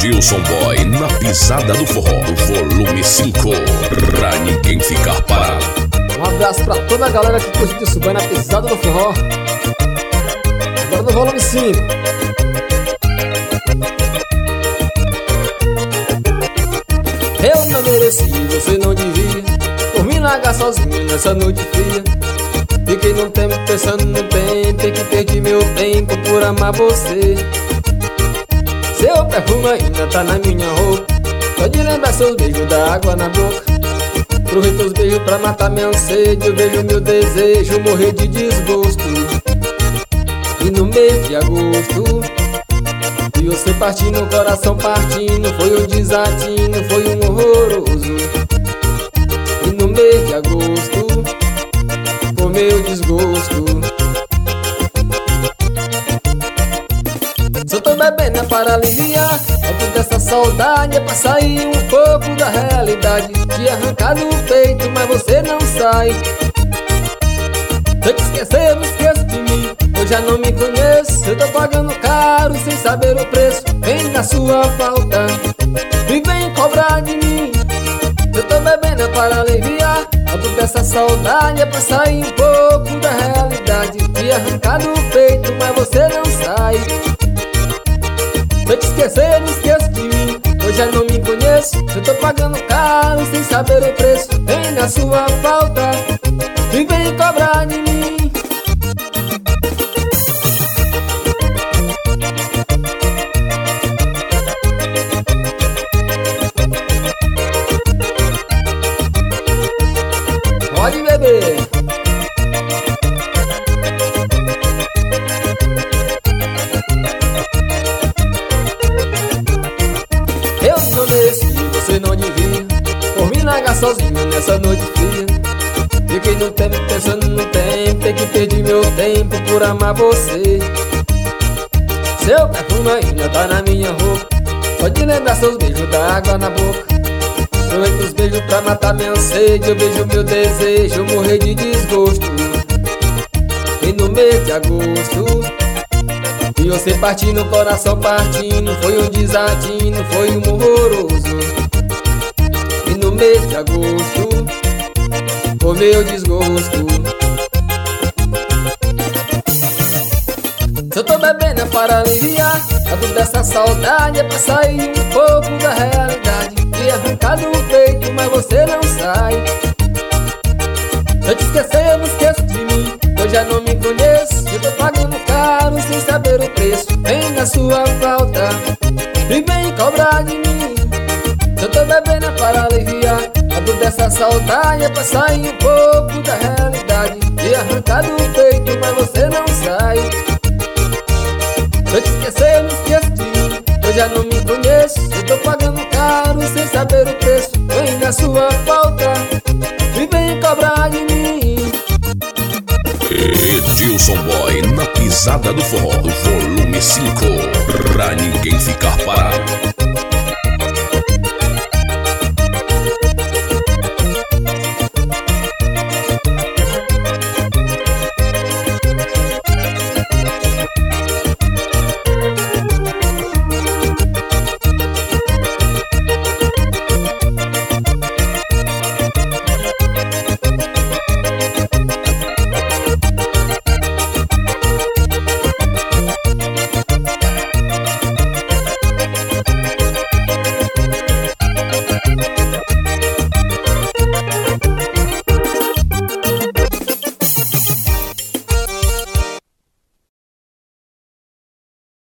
Edilson Boy na pisada do forró, volume 5, pra ninguém ficar parado. Um abraço pra toda a galera que curte Edilson Boy na pisada do forró. Agora no volume 5. Eu não mereci, você não devia por me largar sozinho nessa noite fria. Fiquei num tempo pensando no tempo em que perdi meu tempo por amar você. Seu perfume ainda tá na minha roupa, só de lembrar seus beijos da água na boca. Aproveito os beijos pra matar minha sede, eu vejo meu desejo morrer de desgosto. E no mês de agosto, e você partindo, o coração partindo, foi um desatino, foi um horroroso. E no mês de agosto, foi meu desgosto. Se eu tô bebendo é para aliviar toda essa saudade, é pra sair um pouco da realidade. Te arrancar do peito, mas você não sai. Se eu te esquecer, eu não esqueço de mim. Eu já não me conheço, eu tô pagando caro sem saber o preço. Vem na sua falta e vem cobrar de mim. Se eu tô bebendo é para aliviar toda essa saudade, é pra sair um pouco da realidade. Te arrancar do peito, mas você não sai. Se eu te esquecer, não esqueço de mim. Eu já não me conheço, eu tô pagando caro sem saber o preço. Vem na sua falta e vem cobrar de mim. Pode beber. Eu não mereci, você não devia por me largar sozinho nessa noite fria. Fiquei no tempo pensando no tempo em que perdi meu tempo por amar você. Seu perfume ainda tá na minha roupa, só de lembrar seus beijos da água na boca. Aproveito os beijos pra matar minha sede, eu vejo meu desejo morrer de desgosto. E no mês de agosto, e você partindo, o coração partindo, foi um desatino, foi um horroroso. E no mês de agosto, foi meu desgosto. Se eu tô bebendo é para aliviar toda essa saudade, é pra sair um pouco da realidade. Te arrancar do peito, mas você não sai. Se eu te esquecer, eu não esqueço de mim. Eu já não me conheço, eu tô pagando caro sem saber o preço. Vem na sua falta e vem cobrar de mim. Se eu tô bebendo é para aliviar toda essa saudade, é pra sair um pouco da realidade. Te arrancar do peito, mas você não sai. Se eu te esquecer, eu não esqueço de mim. Eu já não me conheço, eu tô pagando caro sem saber o preço. Vem na sua falta e vem cobrar de mim. Edilson Boy na pisada do forró, volume 5, pra ninguém ficar parado.